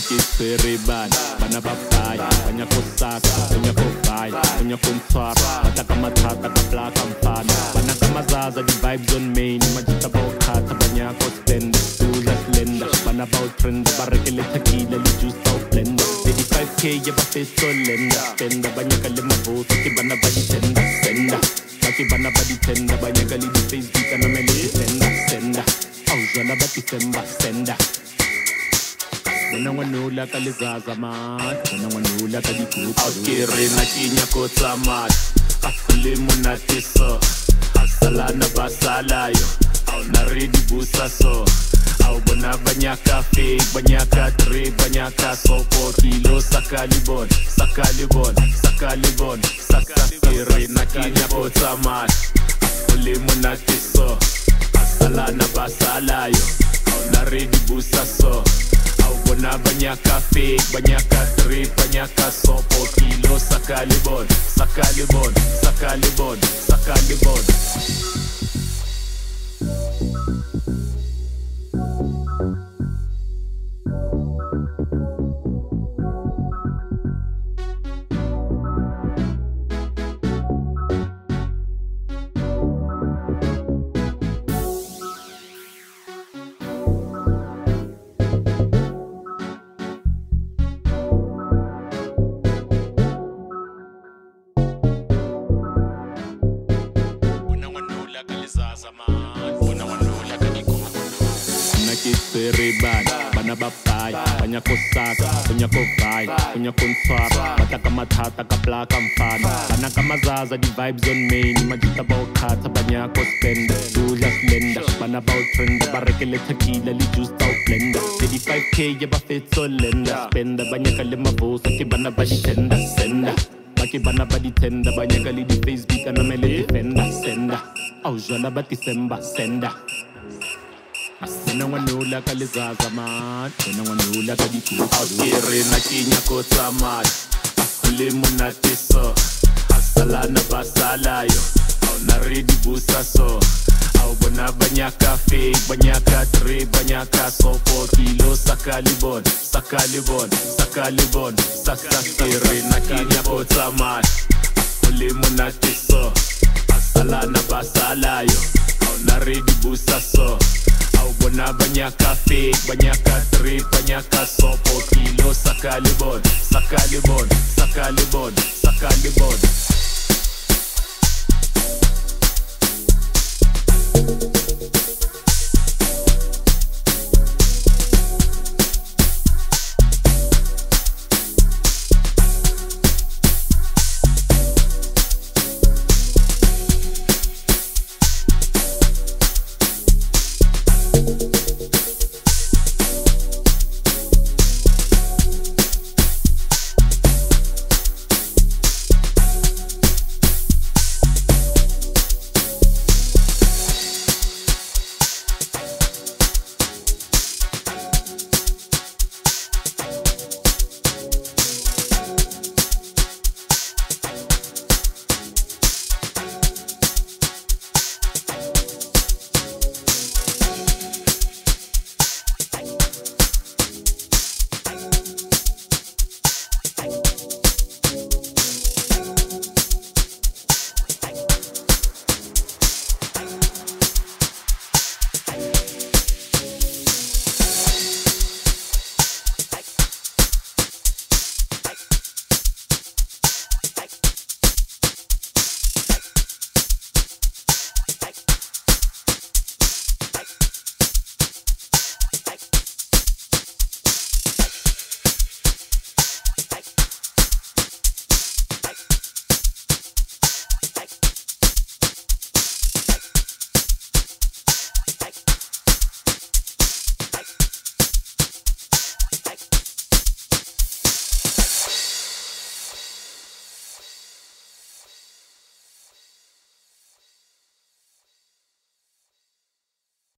Seribana, bana babaya, banya kosaka, banya kobaya, banya kontwara, bataka matata ka plaka mfana, bana kamazaza the vibes on main, majita bokata banya kospenda, dula slenda, bana bao trend, barekele tequila, li juice bao blender, 85k ya ba festo lenda, spenda banya kalema vote, ki bana badi tenda, senda, baki bana badi tenda, banya kali di Facebook na mele senda, senda, au jana bati semba senda. Wena wanula kalizaza man, wena wanula kalikupa. Akiri na kinya kota mat, akulimu na tiso, asala na basalayo, au naridi busa so, au bona banyaka fake, banyaka tre, banyaka sopo, kilo sakalibon, sakalibon, sakalibon, sakakiri na kinya kota mat, akulimu na tiso, asala na basalayo, au naridi busa so. Bona banyaka fake, banyaka trip, banyaka sopo, kilo sakalibon, sakalibon, sakalibon, sakalibon. Seribana, bana babaya, banya kosaka, banya kobaya, banya kontwara, bataka matata ka plaka mfana, bana kamazaza the vibes on main, majita bokata banya kospenda, dula slenda, bana bao trend, barekele tequila, li juice bao blender, 85k ya ba festo lenda, spenda banya kalema vosa, ki bana badi tenda, senda. Baki bana badi tenda, banya kali di Facebook na mele defenda, senda, au jana bati semba, senda. Wena wanula kalizaza man, wena wanula kalikupa. Akiri na kinya kota mat, akulimu na tiso, asala na basalayo, au naridi busa so, au bona banyaka fake, banyaka tre, banyaka sopo, kilo sakalibon, sakalibon, sakalibon, sakakiri na kinya kota mat, akulimu na tiso, asala na basalayo, au naridi busa so. Au bona banyaka fake, banyaka trip, banyaka sopo, kilo sakalibon, sakalibon, sakalibon, sakalibon.